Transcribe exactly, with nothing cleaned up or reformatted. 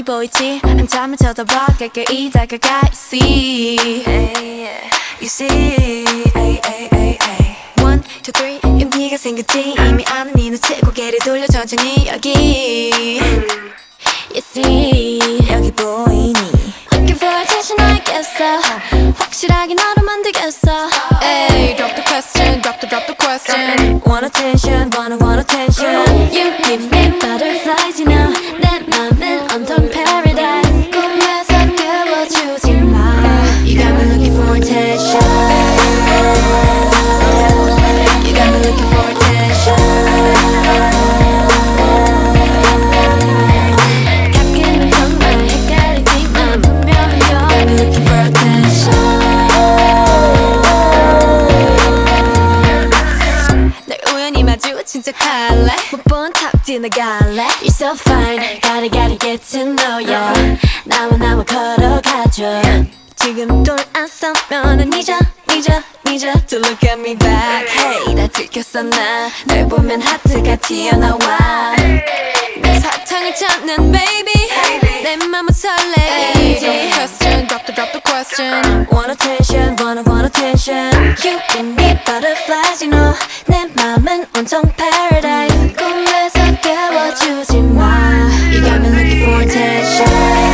보이지 한참을 쳐다봐 가까이 다가가 You see You see ay, ay, ay, ay. One, two, three 용기가 생겼지 이미 아는 네 눈치 고개를 돌려 천천히 여기 You see 여기 보이니 Looking for attention 알겠어 확실하게 너로 만들겠어 Ay, drop the question, drop the, drop the question Want attention, wanna want attention You give me butterflies, you know 내 맘은 온통 paradise 꿈에서 깨워주지 마 You got me looking for attention You got me looking for attention 가끔은 정말 헷갈리지만 분명히 You got me looking for attention 널 우연히 마주친 척할래 못 본 척 지나갈래 You're so fine Gotta gotta get to know ya 나와 나와 걸어가줘 지금 돌아서면은 잊어 잊어 잊어 To look at me back Hey 다 들켰어 나 널 보면 하트가 튀어나와 내 사탕을 찾는 baby 내 맘은 설레이지 Drop the question drop the drop the question Want attention wanna want attention You give me butterflies you know 내 맘은 온통 paradise 꿈에서 깨워주지 마 You got me looking for attention